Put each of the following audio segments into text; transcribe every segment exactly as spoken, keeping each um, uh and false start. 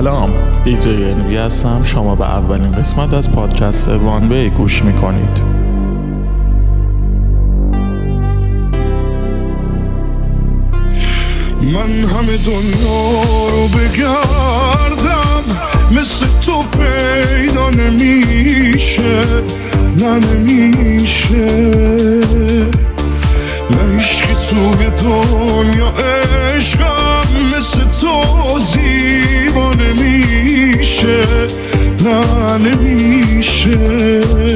سلام، دیجی انوی هستم. شما به اولین قسمت از پادکست وان وی گوش میکنید. من همه دنیا رو بگردم، مثل تو پیدا نمیشه، نه نمیشه. نه عشقی توی دنیا عشقم مثل تو زیبا نمیشه، نه نمیشه.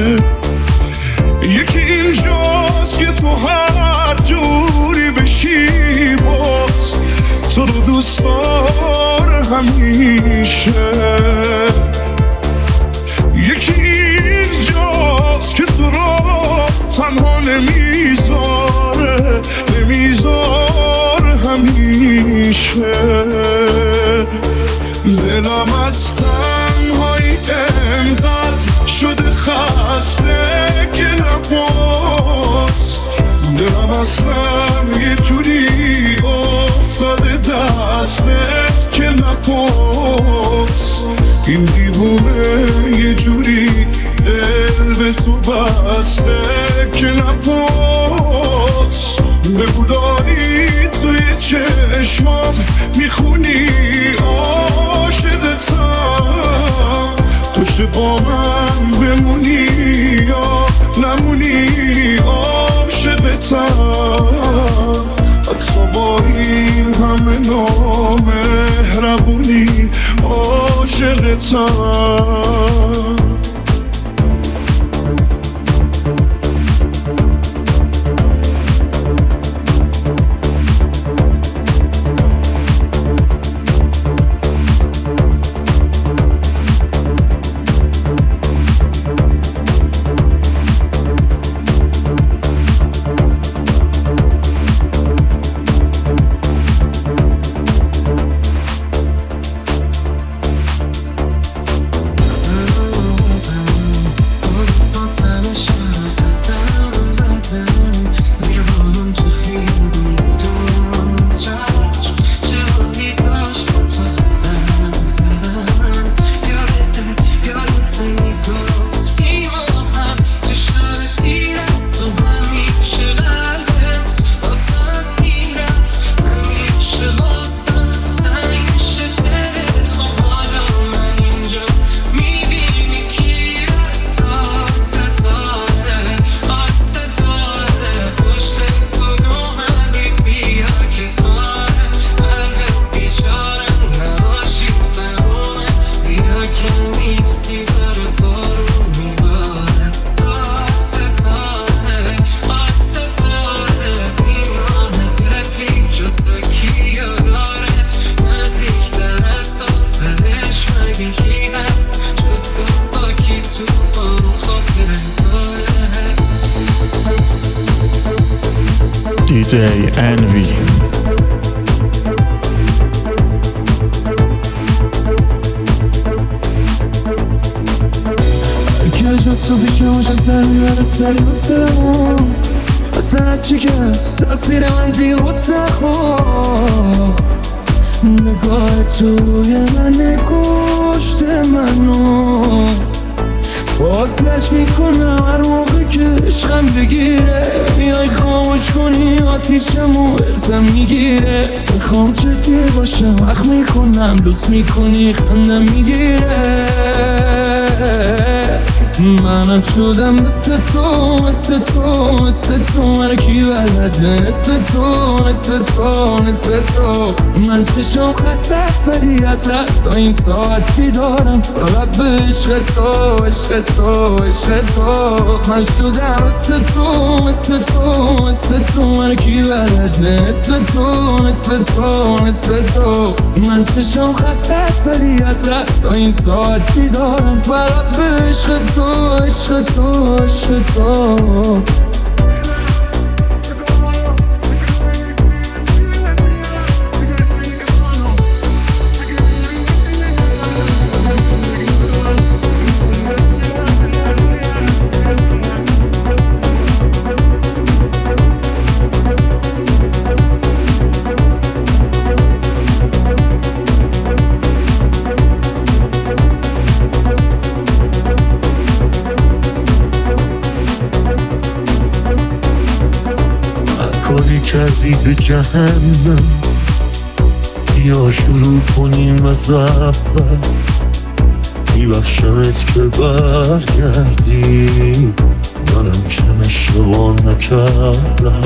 یکی اینجاست که تو هر جوری بشی باز تو رو دوست داره همیشه. یکی اینجاست که تو رو تنها نمیذاره، نمیذاره همیشه. دلم از تنهایی انقدر شده خسته که نباز، دلم اصلا یه جوری افتاده دستت که نپاس. این دیوونه یه جوری دل به تو بسته که نپاس. بگو داری توی چشمام میخونی عاشقتم، تو چه با من بمونی یا نمونی عاشقتم. حتی با این همه نامهربونی عاشقتم. دیجی انوی. اگه جا تو بیشه باشه سر میبره سری واسه مون، اصلا هرچی که هست تاثیر من دیگه واسه خون. نگاه توی من نگوشت منو باز نش میکنم هر موقع که عشقم بگیره. میای خاموش کنی آتیشمو ارزم میگیره. میخوام جدی باشم وقت میکنم دوست میکنی خندم میگیره. منم شدم مثل تو مثل تو مثل تو، من کی بلده مثل تو مثل تو مثل تو. من چشم خسته است ولی اصلا تا این ساعت بیدارم فقط به عشق تو عشق تو عشق تو. من شدم مثل تو مثل تو مثل تو، من کی بلده مثل تو مثل تو مثل تو. من چشم خسته است ولی اصلا تا این ساعت بیدارم فقط به عشق تو عشق تو عشق تو. مسیر جهنم. بیا شروع کنیم از اول، میبخشمت که برگردی، منم کم اشتباه نکردم.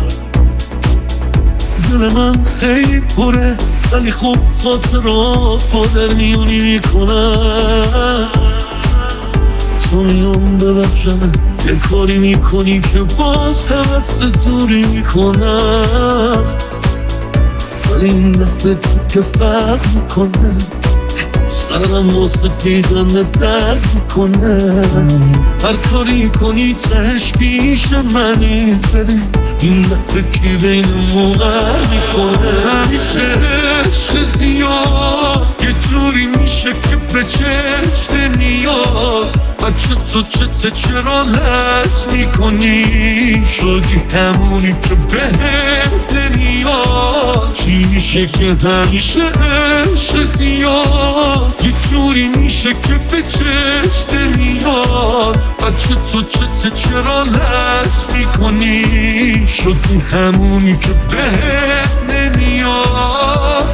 دل من خیلی پره ولی خوب خاطرات با در میونی میکنم. تو میام ببخشم یه کاری میکنی که باز حوث دوری میکنم، ولی این دفعه تو که فرق میکنه، سرم واسه دیدن درد میکنه. هر کاری کنی تهش پیش منی، بری این دفعه کی بین موقع میکنه. همیشه عشق زیاد یه جوری میشه که به چشم نمیاد. بچه تو چته چرا لج میکنی، شدی همونی که بهم نمیاد. چی میشه که همیشه عشق زیاد یه جوری میشه که به چشم نمیاد. بچه تو چته چرا لج میکنی، شدی همونی که بهم نمیاد.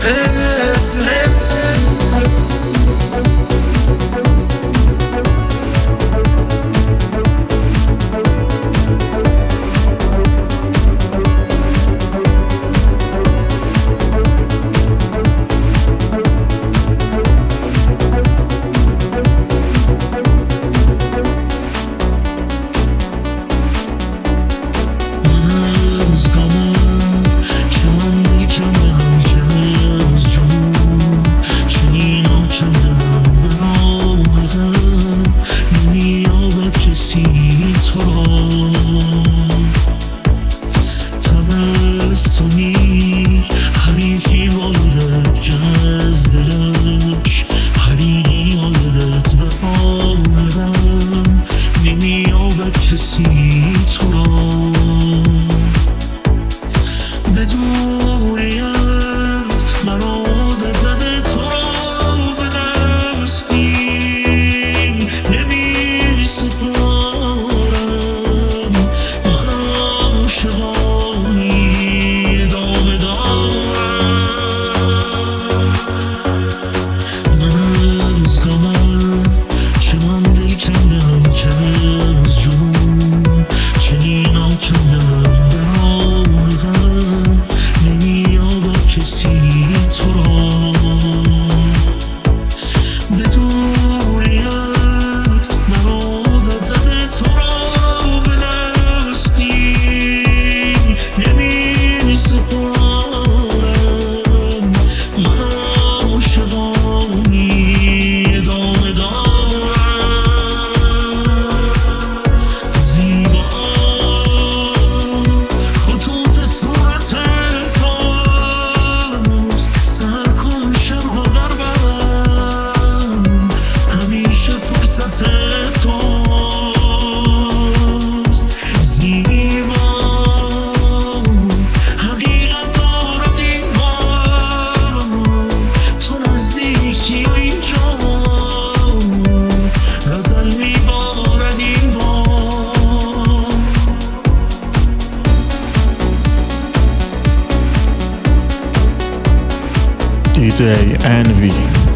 دی جی انوی.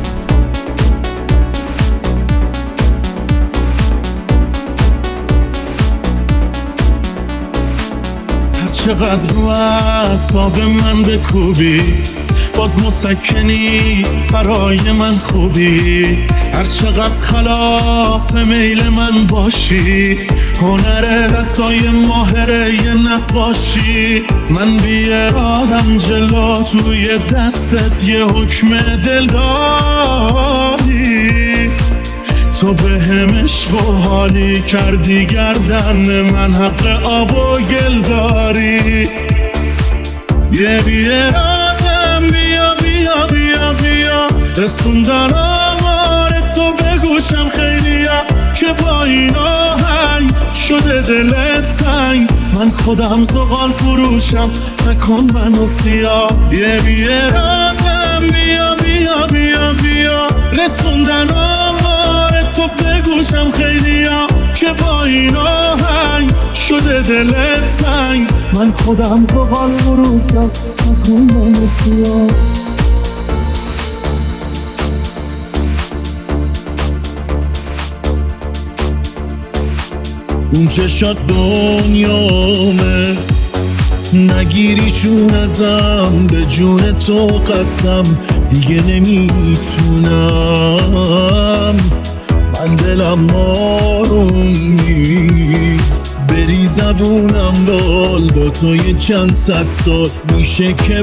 هر چقدر رو اعصاب من بکوبی باز مسکنی برای من خوبی. هر چقدر خلاف میل من باشی، هنر دستای ماهره یه نقاشی. من بی ارادم جلو توی دستت یه حکم دل داری. تو به هم عشق و حالی کردی گردن من، حق آب و گل داری. یه بی ارادم بیا بیا بیا بیا، رسوندن آمار تو به گوشم خیلیا، که با این آهنگ شده دلت تنگ. من خودم زغال فروشم نکن منو سیاه. یه بی ارادم بیا بیا بیا بیا، رسوندن آمار تو به گوشم خیلیا که با این آهنگ شده دلت تنگ. من خودم تو حال بروشم نکنم اتیا. اون چشات دنیامه نگیریشون ازم، به جون تو قسم دیگه نمیتونم. من دلم آروم نیست بری زبونم لال، با تو یه چند صد سال میشه که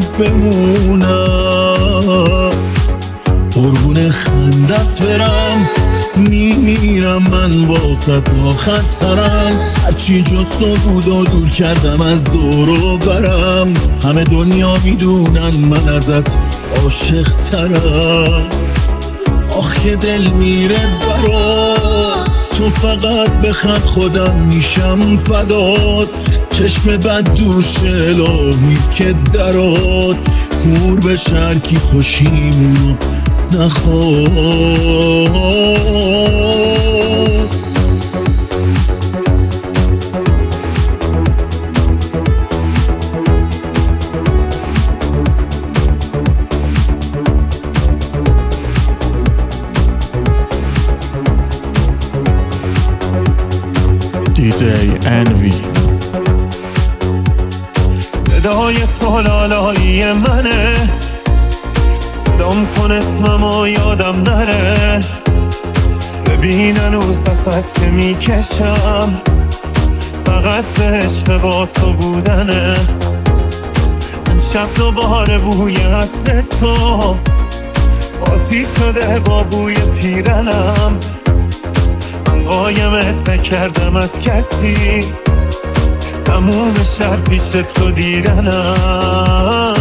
بمونم. قربون خندت برم میمیرم من واسه آخر سرم. هرچی جز تو بود و دور کردم از دور و برم. همه دنیا میدونن من ازت عاشق ترم. آخ که دل میره برات، تو فقط بخند خودم میشم فدات. چشم بد دوش الهی که درات، کور به شرکی خوشیم نخواد. دی جی انوی. صدای تو لالایی منه، صدام کن اسممو یادم نره. ببین هنوز نفس که میکشم، فقط به عشق با تو بودنه. اون شب دوباره بوی عطر تو آتیش شده با بوی پیرنم. من قایمت نکردم از کسی، تموم شهر پیش تو دیرنم.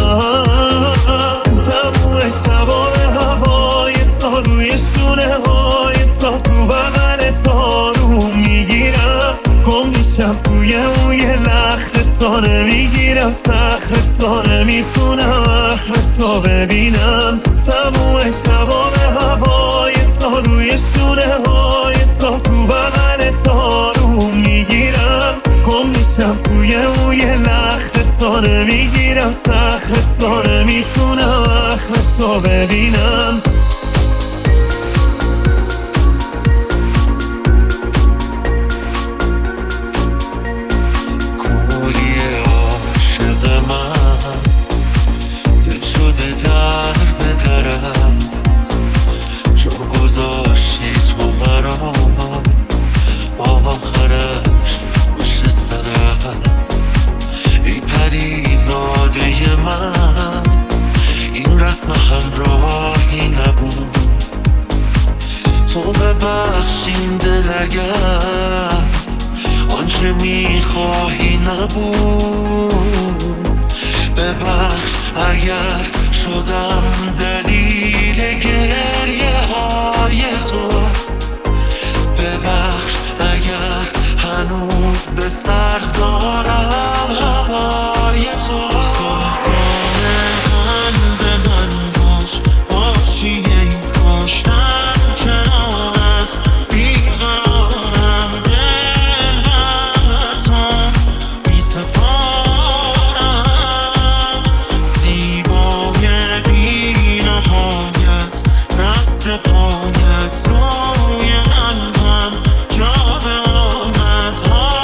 تموم شبا به هوای تا روی شونه های تا تو بغل تا رو میگیرم. گم میشم توی موی لخت تا نمیگیرم سخت تا نمیتونم اخرت تا ببینم. تموم شبا به هوای تا روی شونه های تا تو بغل تا رو میگیرم. گم میشم توی موی لخت تا نمیگیرم سخت تا نمیتونم اخرت تا ببینم. کولی عاشق من دل شده در به درم، چون گذاشتی تو برام آخرش پشت سرم. ای پریزاده من این رسم همراهی نبود، تو ببخشین دل اگر آنچه میخواهی نبود. ببخش اگر شدم دلیل گریه های تو، ببخش اگر هنوز به سر دارم هوای تو. سلطان قلب من باش، باشی ای کاشتم کنارت بیقرارم. دل بر تو بی سپارم، زیبای بی نهایت رد پایت روی قلبم جا به آمد.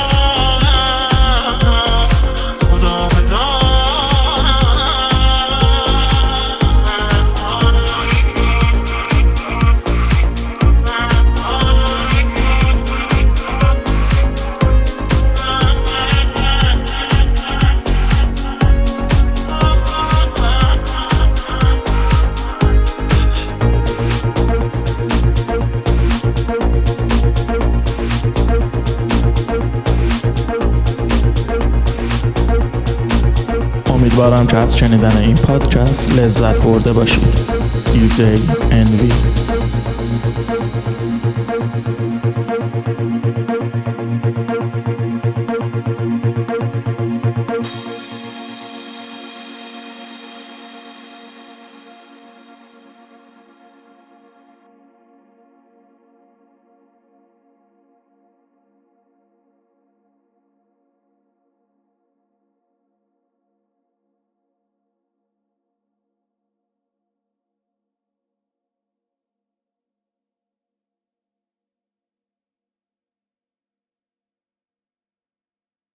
خدا امیدوارم که از شنیدن این پادکست لذت برده باشید. دی جی انوی.